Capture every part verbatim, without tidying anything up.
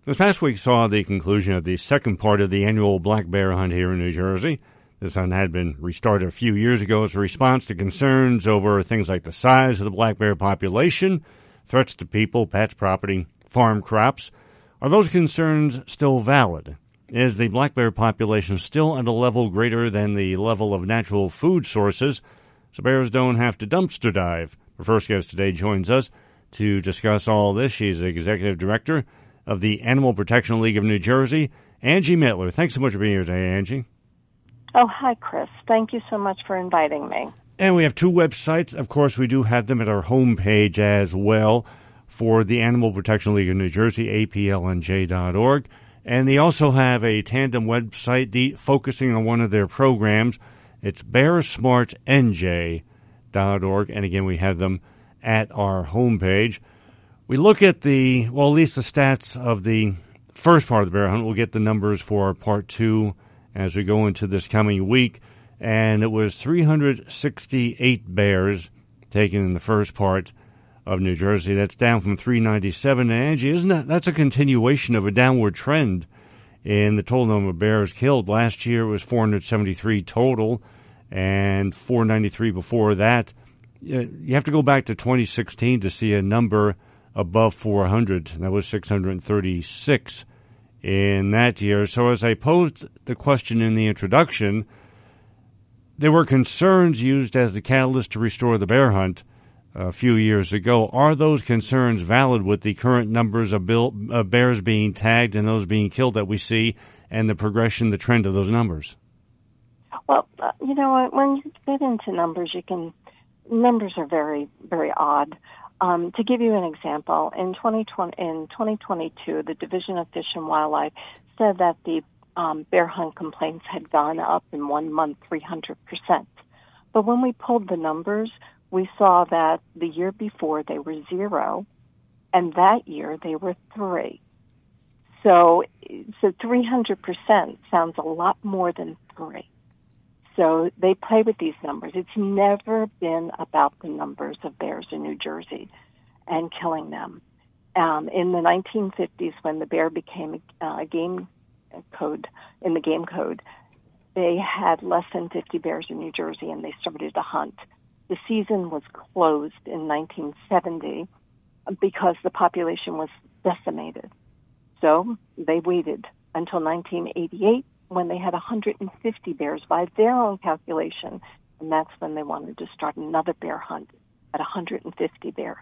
This past week saw the conclusion of the second part of the annual black bear hunt here in New Jersey. This hunt had been restarted a few years ago as a response to concerns over things like the size of the black bear population, threats to people, pets, property, farm crops. Are those concerns still valid? Is the black bear population still at a level greater than the level of natural food sources so bears don't have to dumpster dive? Our first guest today joins us to discuss all this. She's the executive director of the Animal Protection League of New Jersey, Angie Mittler. Thanks so much for being here today, Angie. Oh, hi, Chris. Thank you so much for inviting me. And we have two websites. Of course, we do have them at our homepage as well for the Animal Protection League of New Jersey, A P L N J dot org. And they also have a tandem website de- focusing on one of their programs. It's bear smart N J dot org. And again, we have them at our homepage. We look at the, well, at least the stats of the first part of the bear hunt. We'll get the numbers for part two as we go into this coming week. And it was three hundred sixty-eight bears taken in the first part of New Jersey. That's down from three ninety-seven. And Angie, isn't that, that's a continuation of a downward trend in the total number of bears killed. Last year it was four hundred seventy-three total and four ninety-three before that. You have to go back to twenty sixteen to see a number above four hundred. That was six hundred thirty-six in that year. So as I posed the question in the introduction, there were concerns used as the catalyst to restore the bear hunt a few years ago. Are those concerns valid with the current numbers of, bill, of bears being tagged and those being killed that we see and the progression, the trend of those numbers? Well, uh, you know, when you get into numbers, you can, numbers are very, very odd. Um, to give you an example, in twenty twenty, in twenty twenty-two, the Division of Fish and Wildlife said that the um, bear hunt complaints had gone up in one month three hundred percent. But when we pulled the numbers, we saw that the year before they were zero, and that year they were three. So, so three hundred percent sounds a lot more than three. So they play with these numbers. It's never been about the numbers of bears in New Jersey and killing them. Um, in the nineteen fifties, when the bear became a, a game code, in the game code, they had less than fifty bears in New Jersey, and they started to hunt. The season was closed in nineteen seventy because the population was decimated. So they waited until nineteen eighty-eight, when they had one hundred fifty bears by their own calculation, and that's when they wanted to start another bear hunt at one hundred fifty bears.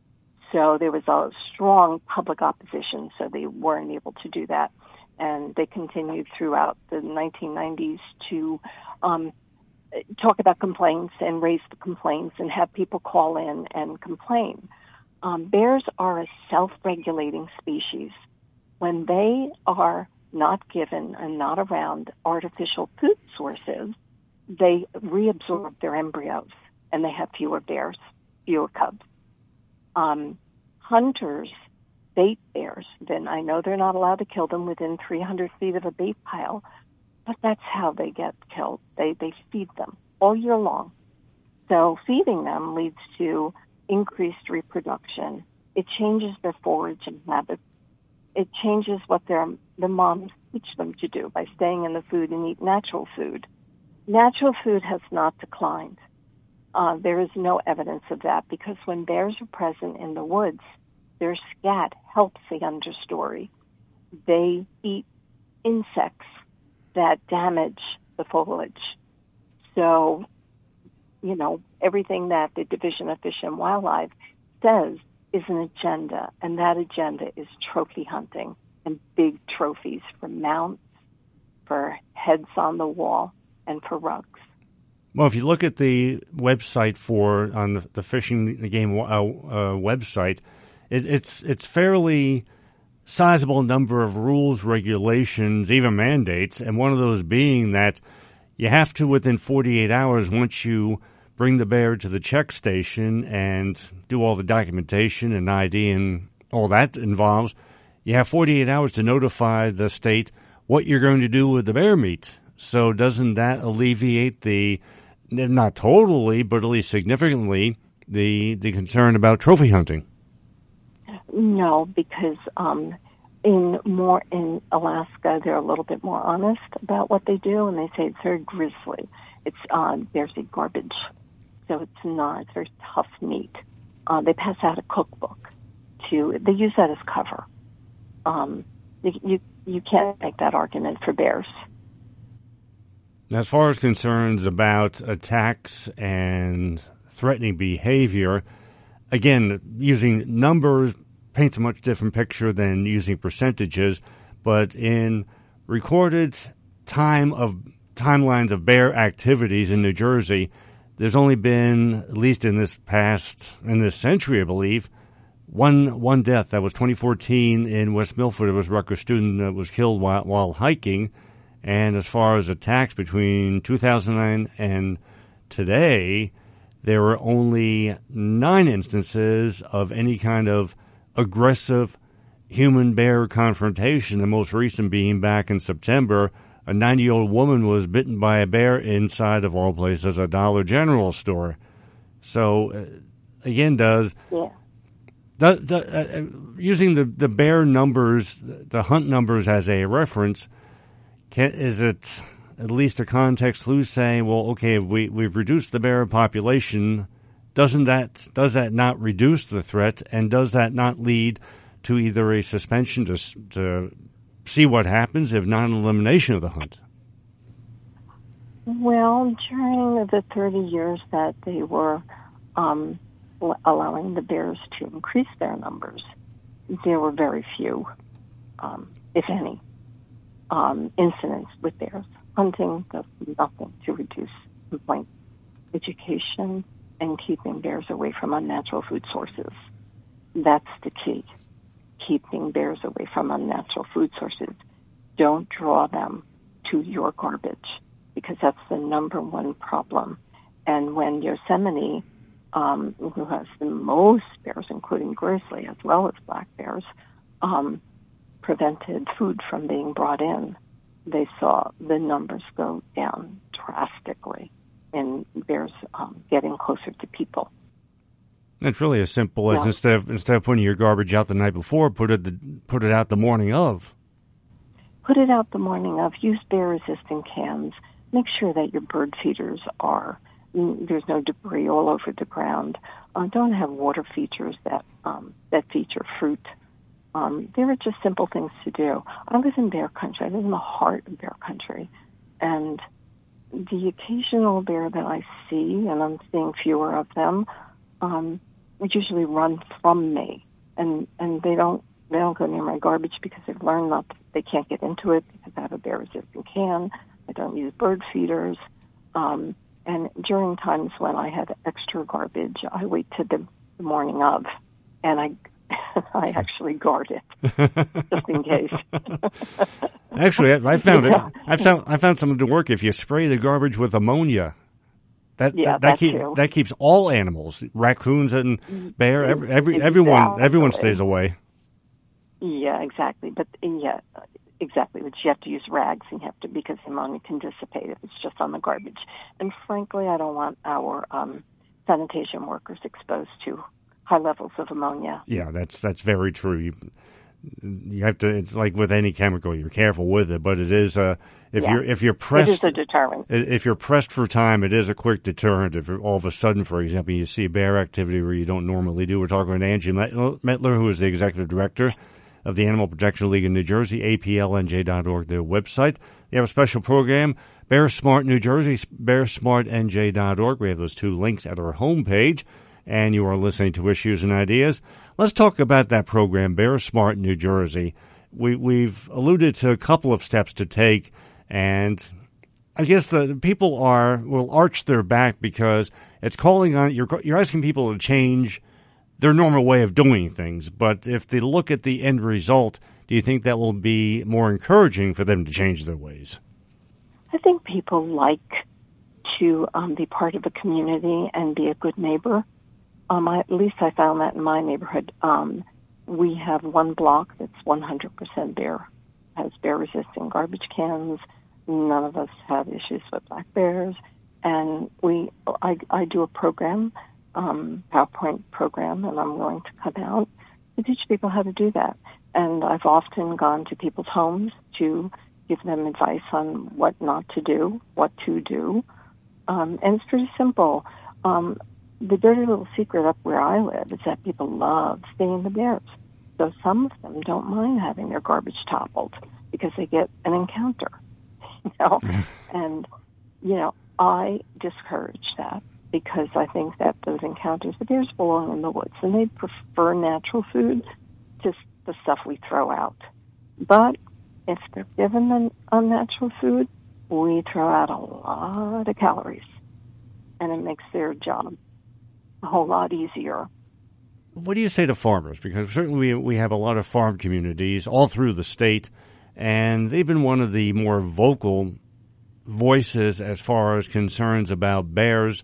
So there was a strong public opposition, so they weren't able to do that. And they continued throughout the nineteen nineties to um, talk about complaints and raise the complaints and have people call in and complain. Um, bears are a self-regulating species. When they are not given and not around artificial food sources, they reabsorb their embryos, and they have fewer bears, fewer cubs. Um, hunters bait bears. Then I know they're not allowed to kill them within three hundred feet of a bait pile, but that's how they get killed. They they feed them all year long. So feeding them leads to increased reproduction. It changes their foraging habits. It changes what their the moms teach them to do by staying in the food and eat natural food. Natural food has not declined. Uh, there is no evidence of that because when bears are present in the woods, their scat helps the understory. They eat insects that damage the foliage. So, you know, everything that the Division of Fish and Wildlife says is an agenda, and that agenda is trophy hunting and big trophies for mounts, for heads on the wall, and for rugs. Well, if you look at the website for on the, the fishing the game uh, uh, website, it, it's it's fairly sizable number of rules, regulations, even mandates, and one of those being that you have to within forty-eight hours once you bring the bear to the check station and do all the documentation and I D and all that involves, you have forty-eight hours to notify the state what you're going to do with the bear meat. So doesn't that alleviate the, not totally, but at least significantly, the the concern about trophy hunting? No, because um, in more in Alaska, they're a little bit more honest about what they do, and they say it's very grisly. It's uh, bears eat garbage, so it's not. It's very tough meat. Uh, they pass out a cookbook to. They use that as cover. Um, you, you you can't make that argument for bears. As far as concerns about attacks and threatening behavior, again, using numbers paints a much different picture than using percentages, but in recorded time of timelines of bear activities in New Jersey, there's only been, at least in this past, in this century, I believe, one one death. That was twenty fourteen in West Milford. It was a Rutgers student that was killed while, while hiking. And as far as attacks between two thousand nine and today, there were only nine instances of any kind of aggressive human-bear confrontation, the most recent being back in September. A ninety-year-old woman was bitten by a bear inside, of all places, a Dollar General store. So, uh, again, does... Yeah. The, the, uh, using the, the bear numbers, the hunt numbers as a reference, can, is it at least a context clue saying, well, okay, if we, we've reduced the bear population, doesn't that, does that not reduce the threat, and does that not lead to either a suspension to, to see what happens, if not an elimination of the hunt? Well, during the thirty years that they were um, allowing the bears to increase their numbers, there were very few, um, if any, um, incidents with bears. Hunting does nothing to reduce complaints. Education and keeping bears away from unnatural food sources. That's the key. Keeping bears away from unnatural food sources. Don't draw them to your garbage, because that's the number one problem. And when Yosemite, um, who has the most bears, including grizzly as well as black bears, um, prevented food from being brought in, they saw the numbers go down drastically in bears um, getting closer to people. It's really as simple as yeah. instead of instead of putting your garbage out the night before, put it the, put it out the morning of. Put it out the morning of. Use bear-resistant cans. Make sure that your bird feeders are, there's no debris all over the ground. Uh, don't have water features that um, that feature fruit. Um, there are just simple things to do. I live in bear country. I live in the heart of bear country. And the occasional bear that I see, and I'm seeing fewer of them, um, usually run from me. And, and they don't they don't go near my garbage because they've learned not to, they can't get into it because I have a bear-resistant can. I don't use bird feeders. Um, and during times when I had extra garbage, I wait to the, the morning of, and I I actually guard it just in case. Actually, I, I found yeah. it. I found I found something to work. If you spray the garbage with ammonia, that yeah, that, that, that, keep, too. that keeps all animals, raccoons and bear, every, every exactly. everyone everyone stays away. Yeah, exactly. But yeah, exactly. But you have to use rags, and you have to because ammonia can dissipate if it's just on the garbage. And frankly, I don't want our um, sanitation workers exposed to high levels of ammonia. Yeah, that's that's very true. You, you have to. It's like with any chemical, you're careful with it, but it is a if yeah. you're if you're pressed. It is a deterrent. If you're pressed for time, it is a quick deterrent. If all of a sudden, for example, you see bear activity where you don't normally do. We're talking with Angie Metler, who is the executive director of the Animal Protection League in New Jersey, A P L N J dot org, their website. They have a special program, Bear Smart New Jersey, bear smart N J dot org. We have those two links at our homepage. And you are listening to Issues and Ideas. Let's talk about that program, Bear Smart New Jersey. We, we've alluded to a couple of steps to take, and I guess the, the people are will arch their back because it's calling on you're you're asking people to change their normal way of doing things. But if they look at the end result, do you think that will be more encouraging for them to change their ways? I think people like to um, be part of a community and be a good neighbor. Um, I, at least I found that in my neighborhood. Um, we have one block that's one hundred percent bear, has bear-resistant garbage cans. None of us have issues with black bears. And we, I, I do a program, um, PowerPoint program, and I'm willing to come out to teach people how to do that. and I've often gone to people's homes to give them advice on what not to do, what to do. Um, and it's pretty simple. Um, the dirty little secret up where I live is that people love staying the bears. So some of them don't mind having their garbage toppled because they get an encounter. You know, and you know, I discourage that because I think that those encounters, the bears belong in the woods, and they prefer natural food to the stuff we throw out. But if they're given an unnatural food, we throw out a lot of calories, and it makes their job a whole lot easier. What do you say to farmers? Because certainly we, we have a lot of farm communities all through the state, and they've been one of the more vocal voices as far as concerns about bears.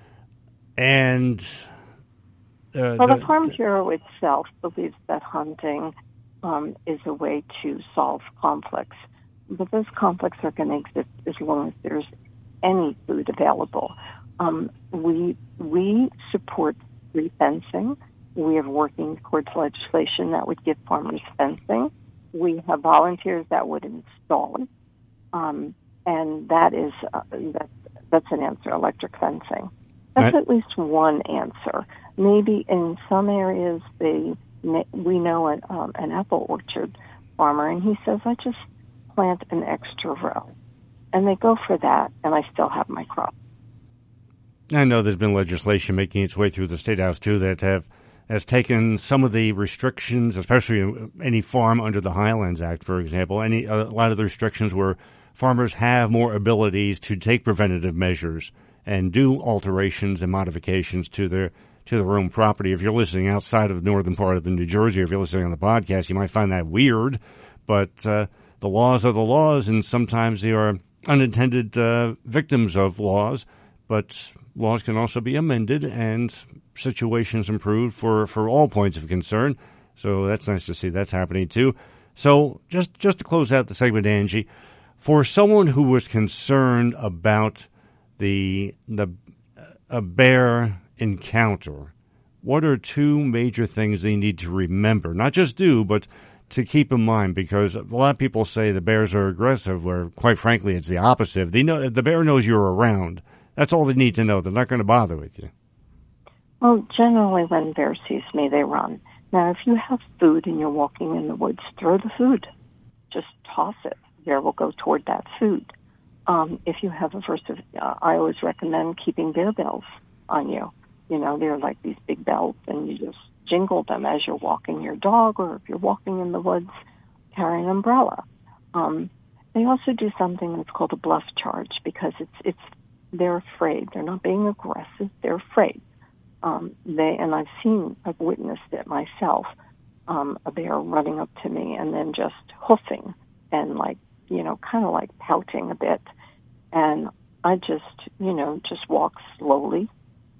And uh, well, the, the Farm Bureau itself believes that hunting um, is a way to solve conflicts, but those conflicts are going to exist as long as there's any food available. Um, we we support free fencing. We are working towards legislation that would give farmers fencing. We have volunteers that would install it, um, and that is uh, that, that's an answer. Electric fencing. That's right. At least one answer. Maybe in some areas, they we know an, um, an apple orchard farmer, and he says, "I just plant an extra row," and they go for that, and I still have my crop. I know there's been legislation making its way through the State House too that have has taken some of the restrictions, especially any farm under the Highlands Act, for example. Any a lot of the restrictions where farmers have more abilities to take preventative measures and do alterations and modifications to their to their own property. If you're listening outside of the northern part of the New Jersey, or if you're listening on the podcast, you might find that weird. But uh, the laws are the laws, and sometimes they are unintended uh, victims of laws. But laws can also be amended and situations improved for, for all points of concern. So that's nice to see that's happening too. So just just to close out the segment, Angie, for someone who was concerned about the the a bear encounter, what are two major things they need to remember? Not just do, but to keep in mind, because a lot of people say the bears are aggressive, where quite frankly it's the opposite. They know the bear knows you're around. That's all they need to know. They're not going to bother with you. Well, generally when bear sees me, they run. Now, if you have food and you're walking in the woods, throw the food. Just toss it. The bear will go toward that food. Um, if you have a versa, uh, I always recommend keeping bear bells on you. You know, they're like these big bells, and you just jingle them as you're walking your dog, or if you're walking in the woods, carry an umbrella. Um, they also do something that's called a bluff charge, because it's it's they're afraid. They're not being aggressive. They're afraid. Um, they and I've seen, I've witnessed it myself. Um, a bear running up to me and then just hoofing and like you know, kind of like pouting a bit. And I just, you know, just walk slowly.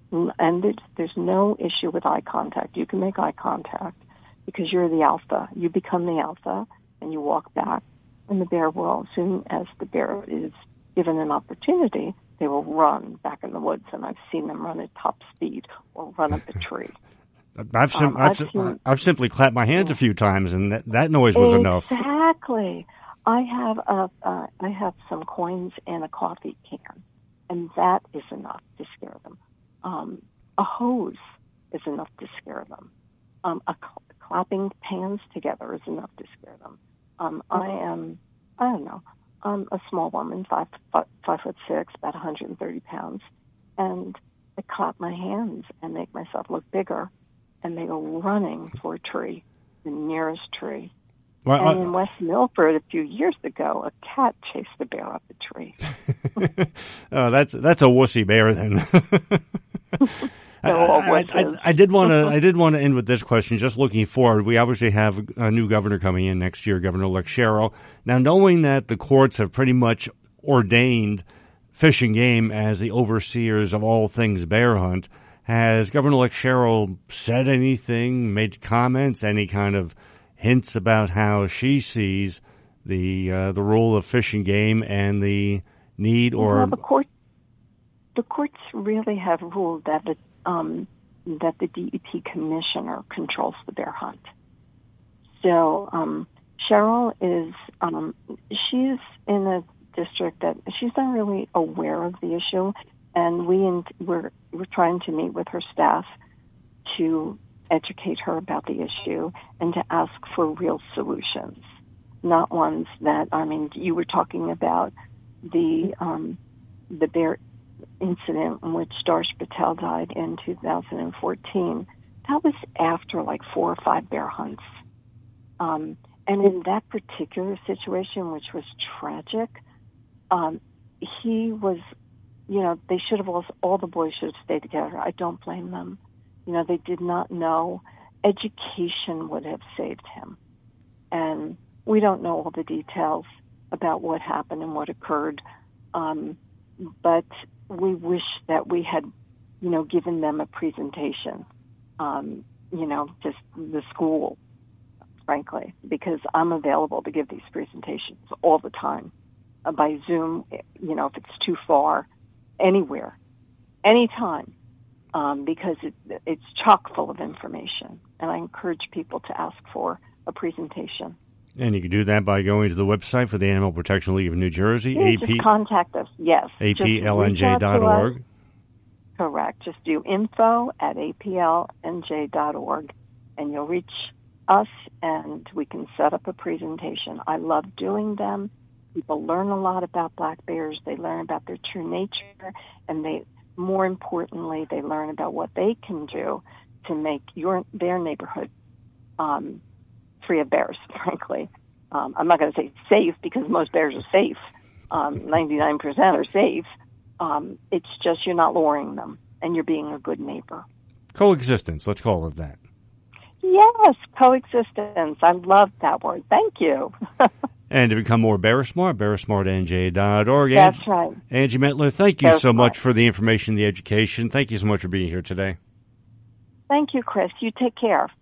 And there's, there's no issue with eye contact. You can make eye contact because you're the alpha. You become the alpha, and you walk back. And the bear will, as soon as the bear is given an opportunity, they will run back in the woods. And I've seen them run at top speed or run up a tree. I've, sim- um, I've, I've, seen, I've simply clapped my hands a few times, and that, that noise was exactly. enough. Exactly. I have a, uh, I have some coins and a coffee can, and that is enough to scare them. Um, a hose is enough to scare them. Um, a cl- clapping pans together is enough to scare them. Um, I am, I don't know, I'm a small woman, five, five, five foot six, about one hundred thirty pounds, and I clap my hands and make myself look bigger, and they go running for a tree, the nearest tree. Well, and I, in West Milford a few years ago, a cat chased the bear up a tree. Oh, that's that's a wussy bear then. I, I, I, I did want to. I did want to end with this question. Just looking forward, we obviously have a new governor coming in next year, Governor-elect Sherrill. Now, knowing that the courts have pretty much ordained Fish and Game as the overseers of all things bear hunt, has Governor-elect Sherrill said anything, made comments, any kind of hints about how she sees the uh, the role of Fish and Game and the need or well, the court the courts really have ruled that the um, that the D E P commissioner controls the bear hunt. So um, Cheryl is, um, she's in a district that she's not really aware of the issue, and we in, we're we're trying to meet with her staff to educate her about the issue and to ask for real solutions, not ones that, I mean, you were talking about the um, the bear incident in which Darsh Patel died in two thousand fourteen. That was after like four or five bear hunts. Um, and in that particular situation, which was tragic, um, he was, you know, they should have, all, all the boys should have stayed together. I don't blame them. You know, they did not know. Education would have saved him. And we don't know all the details about what happened and what occurred. Um, but we wish that we had, you know, given them a presentation, um, you know, just the school, frankly, because I'm available to give these presentations all the time uh, by Zoom, you know, if it's too far, anywhere, anytime, um, because it, it's chock full of information. And I encourage people to ask for a presentation. And you can do that by going to the website for the Animal Protection League of New Jersey. Yeah, A P, just contact us, yes. A P L N J dot org. Correct. Just do info at A P L N J dot org, and you'll reach us, and we can set up a presentation. I love doing them. People learn a lot about black bears. They learn about their true nature, and they, more importantly, they learn about what they can do to make your their neighborhood um, free of bears, frankly. Um, I'm not going to say safe, because most bears are safe. Um, ninety-nine percent are safe. Um, it's just you're not luring them, and you're being a good neighbor. Coexistence, let's call it that. Yes, coexistence. I love that word. Thank you. And to become more Bear Smart, bear smart N J dot org. That's Angie, right. Angie Metler, thank you Bear so Smart. much for the information, the education. Thank you so much for being here today. Thank you, Chris. You take care.